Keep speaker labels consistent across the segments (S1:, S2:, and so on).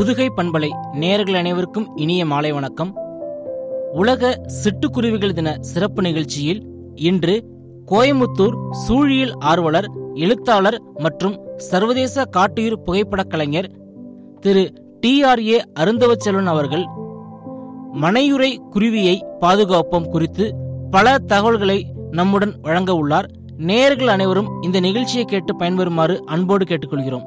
S1: புதுகை பண்பலை நேயர்கள் அனைவருக்கும் இனிய மாலை வணக்கம். உலக சிட்டுக்குருவிகள் தின சிறப்பு நிகழ்ச்சியில் இன்று கோயமுத்தூர் சூழியல் ஆர்வலர், எழுத்தாளர் மற்றும் சர்வதேச காட்டுயிர் புகைப்படக் கலைஞர் திரு TRA அருந்தவச்செல்வன் அவர்கள் மனையுறை குருவியை பாதுகாப்போம் குறித்து பல தகவல்களை நம்முடன் வழங்க உள்ளார். நேயர்கள் அனைவரும் இந்த நிகழ்ச்சியை கேட்டு பயன்பெறுமாறு அன்போடு கேட்டுக்கொள்கிறோம்.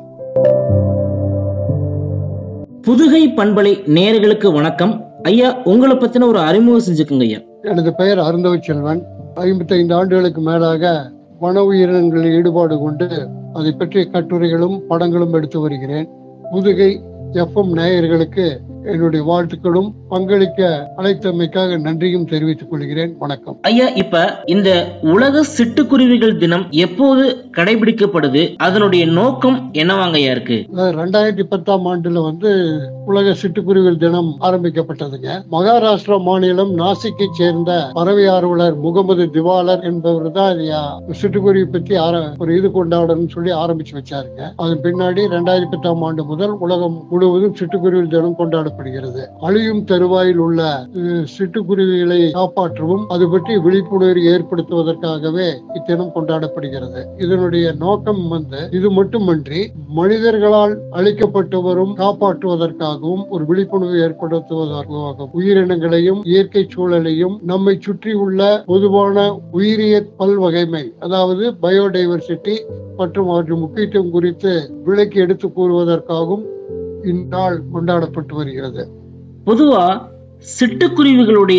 S1: புதுகை பண்பலை நேயர்களுக்கு வணக்கம். ஐயா, உங்களை பத்தின ஒரு அறிமுகம் செஞ்சுக்குங்க ஐயா.
S2: எனது பெயர் அருந்தவச்செல்வன். 55 ஆண்டுகளுக்கு மேலாக வன உயிரினங்களில் ஈடுபாடு கொண்டு அதை பற்றிய கட்டுரைகளும் படங்களும் எடுத்து வருகிறேன். புதுகை FM நேயர்களுக்கு என்னுடைய வாழ்த்துக்களும் பங்களிக்க அழைத்தமைக்காக நன்றியும் தெரிவித்துக் கொள்கிறேன். வணக்கம்
S1: ஐயா. இப்ப இந்த உலக சிட்டுக்குருவிகள் தினம் எப்போது கடைபிடிக்கப்படுது, அதனுடைய நோக்கம் என்னவாங்க ஐயா இருக்கு?
S2: 2010ஆம் ஆண்டுல உலக சிட்டுக்குருவிகள் தினம் ஆரம்பிக்கப்பட்டதுங்க. மகாராஷ்டிரா மாநிலம் நாசிக்கை சேர்ந்த பறவை ஆர்வலர் முகமது திவாலர் என்பவர் தான் சிட்டுக்குருவி பத்தி ஒரு கொண்டாடணும்னு சொல்லி ஆரம்பிச்சு வச்சாருங்க. அதன் பின்னாடி 2010ஆம் ஆண்டு முதல் உலகம் முழுவதும் சிட்டுக்குருவி தினம் கொண்டாடப்படுகிறது. அழியும் தருவாயில் உள்ள சிட்டுக்குருவிகளை காப்பாற்றவும் அது பற்றி விழிப்புணர்வு ஏற்படுத்துவதற்காகவே இத்தினம் கொண்டாடப்படுகிறது. இதனுடைய நோக்கம் இது மட்டுமன்றி மனிதர்களால் அழிக்கப்பட்டு வரும் காப்பாற்றுவதற்காகவும் ஒரு விழிப்புணர்வு ஏற்படுத்துவதற்காகவும் உயிரினங்களையும் இயற்கை சூழலையும் நம்மை சுற்றி உள்ள பொதுவான உயிரியற் பல்வகைமை, அதாவது பயோடைவர்சிட்டி மற்றும் அவற்றின் முக்கியத்துவம் குறித்து விளக்கி எடுத்து கூறுவதற்காகவும் இந்நாள் கொண்டாடப்பட்டு வருகிறது.
S1: பொதுவா சிட்டுக்குருவிகளுடைய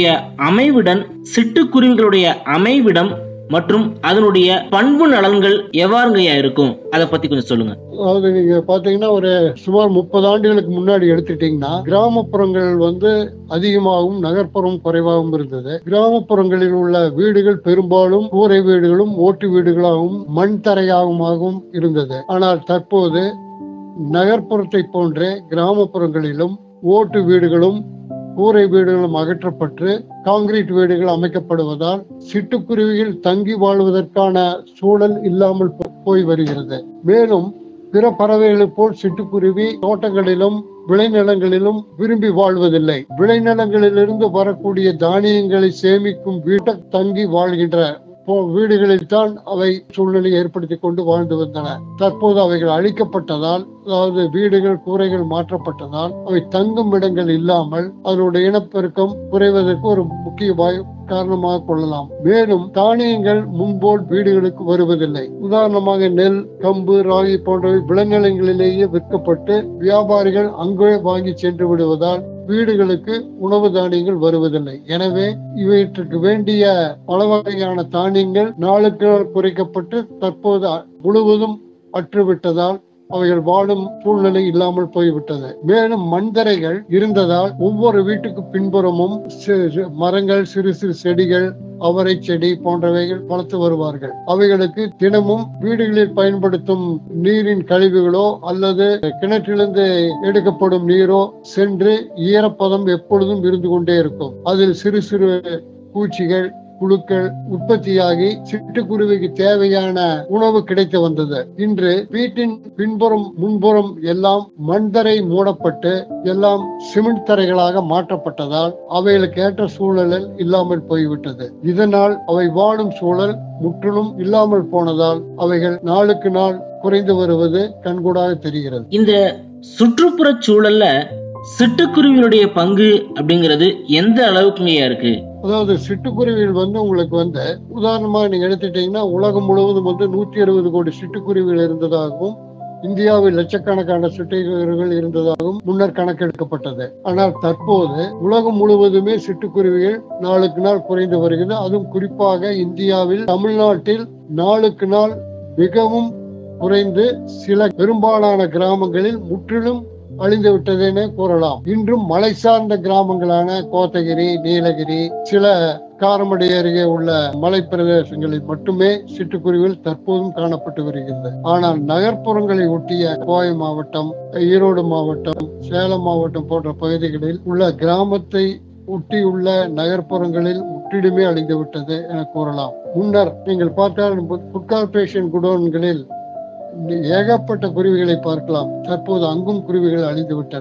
S1: அமைவிடம் மற்றும் அதனுடைய பண்பு நலன்கள் எவ்வாறுங்கயா இருக்கும், அதை பத்தி கொஞ்சம் சொல்லுங்க.
S2: அதாவது நீங்க பாத்தீங்கன்னா ஒரு சுமார் 30 ஆண்டுகளுக்கு முன்னாடி எடுத்துட்டீங்கன்னா கிராமப்புறங்கள் அதிகமாகவும் நகர்ப்புறம் குறைவாகவும் இருந்தது. கிராமப்புறங்களில் உள்ள வீடுகள் பெரும்பாலும் கூரை வீடுகளும் ஓட்டு வீடுகளாகவும் மண் தரையாகவும் இருந்தது. ஆனால் தற்போது நகர்ப்புறத்தை போன்றே கிராமப்புறங்களிலும் ஓட்டு வீடுகளும் கூரை வீடுகளும் அகற்றப்பட்டு காங்கிரீட் வீடுகள் அமைக்கப்படுவதால் சிட்டுக்குருவிகள் தங்கி வாழ்வதற்கான சூழல் இல்லாமல் போய் வருகிறது. மேலும் பிற பறவைகளை போல் சிட்டுக்குருவி தோட்டங்களிலும் விளைநிலங்களிலும் விரும்பி வாழ்வதில்லை. விளைநிலங்களிலிருந்து வரக்கூடிய தானியங்களை சேமிக்கும் வீட்டை தங்கி வாழ்கின்ற வீடுகளில் தான் அவை சூழ்நிலை ஏற்படுத்தி கொண்டு வாழ்ந்து வந்தன. தற்போது அவைகள் அழிக்கப்பட்டதால், அதாவது வீடுகள் கூரைகள் மாற்றப்பட்டதால் அவை தங்கும் இடங்கள் இல்லாமல் அதனுடைய இனப்பெருக்கம் குறைவதற்கு ஒரு முக்கிய காரணமாக கொள்ளலாம். மேலும் தானியங்கள் முன்போல் வீடுகளுக்கு வருவதில்லை. உதாரணமாக நெல், கம்பு, ராகி போன்றவை விளைநிலங்களிலேயே விற்கப்பட்டு வியாபாரிகள் அங்கே வாங்கி சென்று விடுவதால் வீடுகளுக்கு உணவு தானியங்கள் வருவதில்லை. எனவே இவற்றுக்கு வேண்டிய பல வகையான தானியங்கள் நாளுக்கு நாள் குறைக்கப்பட்டு தற்போது முழுவதும் அற்றுவிட்டதால் அவைகள் வாழும் சூழ்நிலை இல்லாமல் போய்விட்டது. மேலும் மண்தரைகள் இருந்ததால் ஒவ்வொரு வீட்டுக்கு பின்புறமும் மரங்கள், சிறு சிறு செடிகள், அவரை செடி போன்றவைகள் வளர்த்து வருவார்கள். அவைகளுக்கு தினமும் வீடுகளில் பயன்படுத்தும் நீரின் கழிவுகளோ அல்லது கிணற்றிலிருந்து எடுக்கப்படும் நீரோ சென்று ஈரப்பதம் எப்பொழுதும் இருந்து கொண்டே இருக்கும். அதில் சிறு சிறு பூச்சிகள், புழுக்கள் உற்பத்தியாகி சிட்டுக்குருவிக்கு தேவையான உணவு கிடைத்து வந்தது. இன்று வீட்டின் பின்புறம் முன்புறம் எல்லாம் மண்தரை மூடப்பட்டு எல்லாம் சிமெண்ட் தரைகளாக மாற்றப்பட்டதால் அவைகளுக்கு ஏற்ற சூழலில் இல்லாமல் போய்விட்டது. இதனால் அவை வாழும் சூழல் முற்றிலும் இல்லாமல் போனதால் அவைகள் நாளுக்கு நாள் குறைந்து வருவது கண்கூடாக தெரிகிறது.
S1: இந்த சுற்றுப்புற சூழல்ல சிட்டுக்குருவியுடைய பங்கு அப்படிங்கிறது எந்த அளவுக்கு இருக்கு?
S2: அதாவது சிட்டுக்குருவிகள் உங்களுக்கு உதாரணமாக நீங்க எடுத்துட்டீங்கன்னா உலகம் முழுவதும் 170 கோடி சிட்டுக்குருவிகள் இருந்ததாகவும் இந்தியாவில் லட்சக்கணக்கான சிட்டுக்குருவிகள் இருந்ததாகவும் முன்னர் கணக்கெடுக்கப்பட்டது. ஆனால் தற்போது உலகம் முழுவதுமே சிட்டுக்குருவிகள் நாளுக்கு நாள் குறைந்து வருகிறது. அதுவும் குறிப்பாக இந்தியாவில் தமிழ்நாட்டில் நாளுக்கு நாள் மிகவும் குறைந்து சில பெரும்பாலான கிராமங்களில் முற்றிலும் அழிந்து விட்டதுன்னு கூறலாம். இன்றும் மலை சார்ந்த கிராமங்களான கோத்தகிரி, நீலகிரி, சில காரமடை அருகே உள்ள மலை பிரதேசங்களில் மட்டுமே சிட்டுக்குருவிகள் தற்போதும் காணப்பட்டு வருகிறது. ஆனால் நகர்ப்புறங்களை ஒட்டிய கோவை மாவட்டம், ஈரோடு மாவட்டம், சேலம் மாவட்டம் போன்ற பகுதிகளில் உள்ள கிராமத்தை ஒட்டியுள்ள நகர்ப்புறங்களில் முற்றிலுமே அழிந்து விட்டது என கூறலாம். முன்னர் நீங்கள் பார்த்தால் ஃபுட் கார்பரேஷன் குடோன்களில் ஏகப்பட்ட குருவிகளை பார்க்கலாம். தற்போது அங்கும் குருவிகள் அழிந்து விட்டன.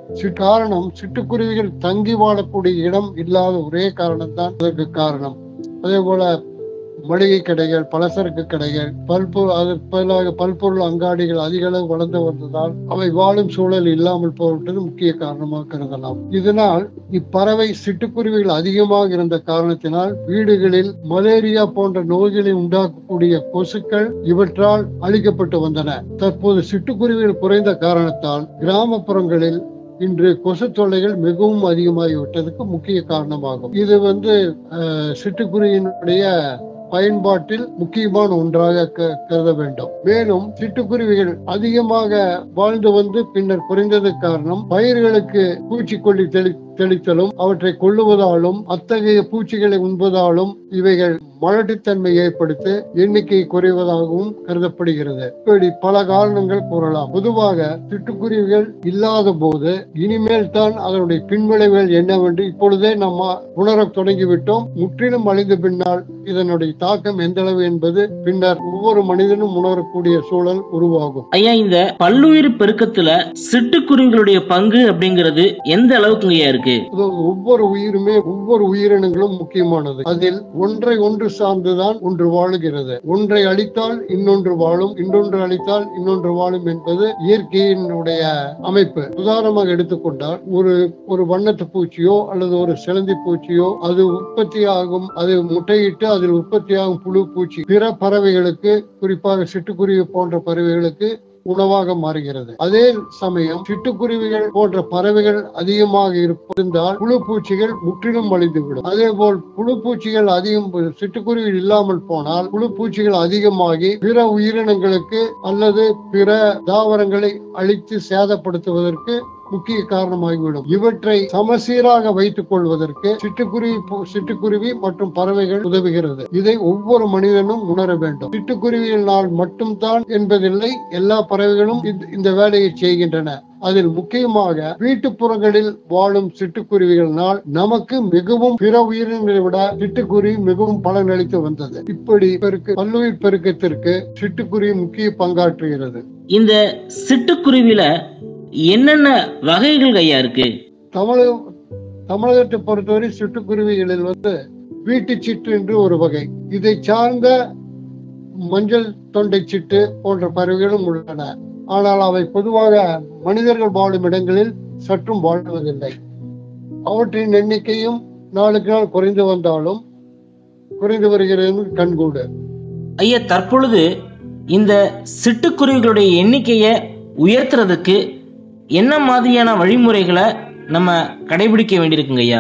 S2: காரணம் சிட்டுக்குருவிகள் தங்கி வாழக்கூடிய இடம் இல்லாத ஒரே காரணம் தான் அதற்கு காரணம். அதே போல மளிகை கடைகள், பலசரக்கு கடைகள், பல்பொருள் அங்காடிகள் அதிக அளவு வளர்ந்து வந்ததால் அவை வாழும் சூழல் இல்லாமல் போவது முக்கிய காரணமாக கருதலாம். இதனால் இப்பறவை சிட்டுக்குருவிகள் அதிகமாக இருந்த காரணத்தினால் வீடுகளில் மலேரியா போன்ற நோய்களை உண்டாக்கக்கூடிய கொசுக்கள் இவற்றால் அழிக்கப்பட்டு வந்தன. தற்போது சிட்டுக்குருவிகள் குறைந்த காரணத்தால் கிராமப்புறங்களில் இன்று கொசு தொல்லைகள் மிகவும் அதிகமாகிவிட்டதுக்கு முக்கிய காரணமாகும். இது சிட்டுக்குருவியினுடைய பயன்பாட்டில் முக்கியமான ஒன்றாக கருத வேண்டும். மேலும் சிட்டுக்குருவிகள் அதிகமாக வாழ்ந்து வந்து பின்னர் குறைந்தது காரணம் பயிர்களுக்கு பூச்சிக்கொல்லி தெளித்தலும் அவற்றை கொள்ளுவதாலும் அத்தகைய பூச்சிகளை உண்பதாலும் இவைகள் மலட்டுத்தன்மை ஏற்படுத்தி எண்ணிக்கை குறைவதாகவும் கருதப்படுகிறது. இப்படி பல காரணங்கள் கூறலாம். பொதுவாக சிட்டுக்குருவிகள் இல்லாத போது இனிமேல் தான் அதனுடைய பின்விளைவுகள் என்னவென்று இப்பொழுதே நம்ம உணர தொடங்கிவிட்டோம். முற்றிலும் அழிந்த பின்னால் இதனுடைய தாக்கம் எந்த அளவு என்பது பின்னர் ஒவ்வொரு மனிதனும் உணரக்கூடிய சூழல் உருவாகும்.
S1: ஐயா, இந்த பல்லுயிர் பெருக்கத்துல சிட்டுக்குருவிகளுடைய பங்கு அப்படிங்கிறது எந்த அளவுக்கு இருக்கு?
S2: ஒவ்வொரு உயிருமே, ஒவ்வொரு உயிரினங்களும் முக்கியமானது. அதில் ஒன்றை ஒன்று சார்ந்துதான் ஒன்று வாழுகிறது. ஒன்றை அழித்தால் இன்னொன்று வாழும், இன்னொன்று அழித்தால் இன்னொன்று வாழும் என்பது இயற்கையினுடைய அமைப்பு. உதாரணமாக எடுத்துக்கொண்டால் ஒரு வண்ணத்து பூச்சியோ அல்லது ஒரு சிலந்தி பூச்சியோ அது உற்பத்தியாகும், அது முட்டையிட்டு அதில் உற்பத்தியாகும் புழு பூச்சி பிற பறவைகளுக்கு, குறிப்பாக சிட்டுக்குருவி போன்ற பறவைகளுக்கு உணவாக மாறுகிறது. அதே சமயம் சிட்டுக்குருவிகள் போன்ற பறவைகள் அதிகமாக இருந்தால் புழு பூச்சிகள் முற்றிலும் அழிந்துவிடும். அதே போல் புழு பூச்சிகள் அதிகம், சிட்டுக்குருவிகள் இல்லாமல் போனால் புழு பூச்சிகள் அதிகமாகி பிற உயிரினங்களுக்கு அல்லது பிற தாவரங்களை அழித்து சேதப்படுத்துவதற்கு முக்கிய காரணமாகிவிடும். இவற்றை சமசீராக வைத்துக் கொள்வதற்கு சிட்டுக்குருவி மற்றும் பறவைகள் உதவுகிறது. இதை ஒவ்வொரு மனிதனும் உணர வேண்டும். சிட்டுக்குருவியினால் மட்டும்தான் என்பதில்லை, எல்லா பறவைகளும் இந்த வேலையை செய்கின்றன. அதில் முக்கியமாக வீட்டுப்புறங்களில் வாழும் சிட்டுக்குருவிகளினால் நமக்கு மிகவும் பிற உயிரினங்களை விட சிட்டுக்குருவி மிகவும் பலனளித்து வந்தது. இப்படி பல்லுயிர் பெருக்கத்திற்கு சிட்டுக்குருவி முக்கிய பங்காற்றுகிறது.
S1: இந்த சிட்டுக்குருவில என்னென்ன வகைகள் ஐயா இருக்கு?
S2: தமிழகத்தை பொறுத்தவரை சிட்டுக்குருவிகளில் வீட்டு சிட்டு என்று ஒரு வகை, இதை சார்ந்த மஞ்சள் தொண்டை சிட்டு போன்ற பறவைகளும் உள்ளன. ஆனால் அவை பொதுவாக மனிதர்கள் வாழும் இடங்களில் சற்றும் வாழ்வதில்லை. அவற்றின் எண்ணிக்கையும் நாளுக்கு நாள் குறைந்து வருகிறது கண்கூடு.
S1: ஐயா, தற்பொழுது இந்த சிட்டுக்குருவிகளுடைய எண்ணிக்கையை உயர்த்துறதுக்கு என்ன மாதிரியான வழிமுறைகளை நம்ம கடைபிடிக்க வேண்டியிருக்குங்க ஐயா?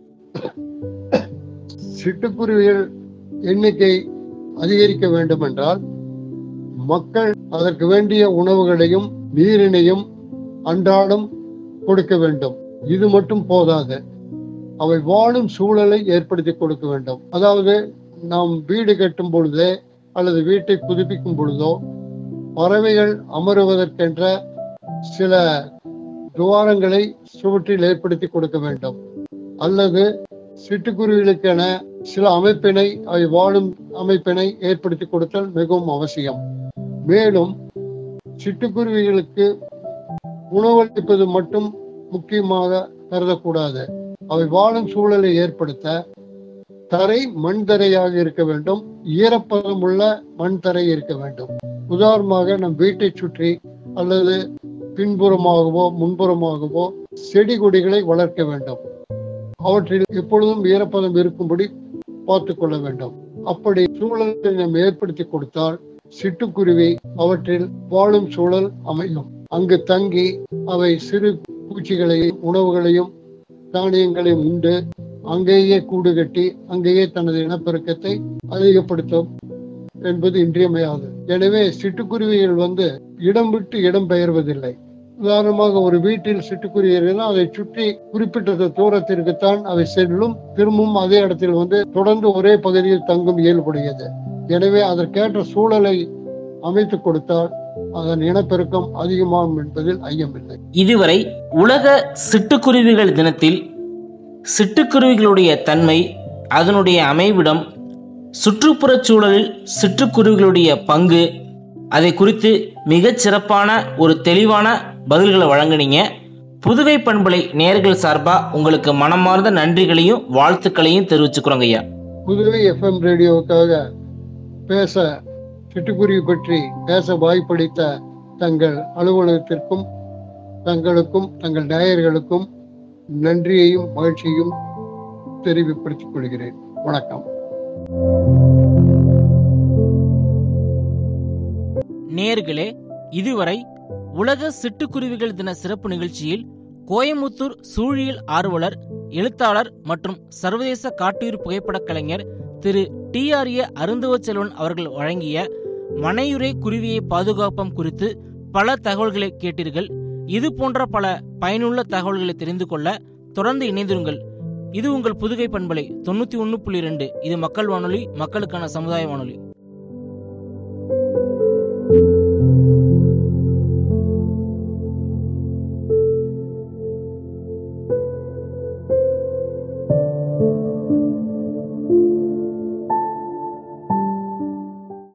S2: சிட்டுக்குருவிகள் எண்ணிக்கை அதிகரிக்க வேண்டும் என்றால் மக்கள் அதற்கு வேண்டிய உணவுகளையும் நீரினையும் அன்றாடம் கொடுக்க வேண்டும். இது மட்டும் போதாது, அவை வாழும் சூழலை ஏற்படுத்தி கொடுக்க வேண்டும். அதாவது நாம் வீடு கட்டும் பொழுதே அல்லது வீட்டை புதுப்பிக்கும் பொழுதோ பறவைகள் அமருவதற்கென்ற சில துவாரங்களை சுவற்றில் ஏற்படுத்தி கொடுக்க வேண்டும். அல்லது சிட்டுக்குருவிகளுக்கென சில அவை வாழும் அமைப்பினை ஏற்படுத்தி கொடுத்தல் மிகவும் அவசியம். மேலும் சிட்டுக்குருவிகளுக்கு உணவளிப்பது மட்டும் முக்கியமாக கருதக்கூடாது. அவை வாழும் சூழலை ஏற்படுத்த தரை மண் தரையாக இருக்க வேண்டும், ஈரப்பதம் உள்ள மண் தரை இருக்க வேண்டும். உதாரணமாக நம் வீட்டை சுற்றி அல்லது பின்புறமாகவோ முன்புறமாகவோ செடி கொடிகளை வளர்க்க வேண்டும். அவற்றில் எப்பொழுதும் ஈரப்பதம் இருக்கும்படி பார்த்துக் கொள்ள வேண்டும். அப்படி சூழலை நாம் ஏற்படுத்தி கொடுத்தால் சிட்டுக்குருவி அவற்றில் வாழும் சூழல் அமையும். அங்கு தங்கி அவை சிறு பூச்சிகளையும் உணவுகளையும் தானியங்களையும் உண்டு அங்கேயே கூடு கட்டி அங்கேயே தனது இனப்பெருக்கத்தை அதிகப்படுத்தும் என்பது இன்றியமையாது. எனவே சிட்டுக்குருவிகள் இடம் விட்டு இடம் பெயர்வதில்லை. உதாரணமாக ஒரு வீட்டில் சிட்டுக்குருவி இருந்தால் அதை சுற்றி குறிப்பிட்ட தூரத்திற்குத்தான் அவை செல்லும், திரும்பவும் அதே இடத்தில் தொடர்ந்து ஒரே பகுதியில் தங்கும் இயல்புடையது. எனவே அதற்கேற்ற சூழலை அமைத்துக் கொடுத்தால் அதன் இனப்பெருக்கம் அதிகமாகும் என்பதில் ஐயமில்லை.
S1: இதுவரை உலக சிட்டுக்குருவிகள் தினத்தில் சிட்டுக்குருவிகளுடைய தன்மை, அதனுடைய அமைவிடம், சுற்றுப்புற சூழலில் சிட்டுக்குருவிகளுடைய பங்கு, அதை குறித்து மிகச் சிறப்பான ஒரு தெளிவான பதில்களை வழங்கினீங்க. புதுகை பண்பலை நேயர்கள் சார்பா உங்களுக்கு மனமார்ந்த நன்றிகளையும் வாழ்த்துக்களையும் தெரிவிச்சுக்கிறோங்க ஐயா.
S2: புதுகை FM ரேடியோவுக்காக பேச, சிட்டுக்குருவி பற்றி பேச வாய்ப்பளித்த தங்கள் அலுவலகத்திற்கும் தங்களுக்கும் தங்கள் நேயர்களுக்கும் நன்றியையும் மகிழ்ச்சியும் தெரிவிப்படுத்திக் கொள்கிறேன். வணக்கம்.
S1: நேயர்களே, இதுவரை உலக சிட்டுக்குருவிகள் தின சிறப்பு நிகழ்ச்சியில் கோயமுத்தூர் சூழியல் ஆர்வலர், எழுத்தாளர் மற்றும் சர்வதேச காட்டுயிர் புகைப்படக் கலைஞர் திரு TRA அருந்தவச்செல்வன் அவர்கள் வழங்கிய மனையுறை குருவியை பாதுகாப்பம் குறித்து பல தகவல்களை கேட்டீர்கள். இது போன்ற பல பயனுள்ள தகவல்களை தெரிந்து கொள்ள தொடர்ந்து இணைந்திருங்கள். இது உங்கள் புதுகை பண்பலை 91.2. இது மக்கள் வானொலி, மக்களுக்கான சமுதாய வானொலி.